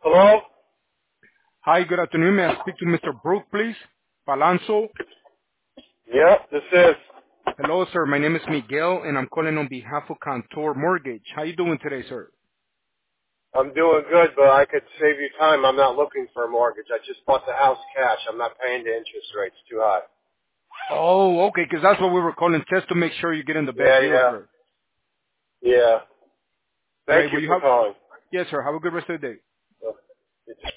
Hello? Hi, good afternoon. May I speak to Mr. Brook, please? Palazzo. Yeah, this is. Hello, sir. My name is Miguel, and I'm calling on behalf of Contour Mortgage. How you doing today, sir? I'm doing good, but I could save you time. I'm not looking for a mortgage. I just bought the house cash. I'm not paying the interest rates too high. Oh, okay, 'cause that's what we were calling, just to make sure you're getting the best Yeah, deal, yeah, sir. yeah. All Thank right, you well, you for have... calling. Yes, sir. Have a good rest of the day.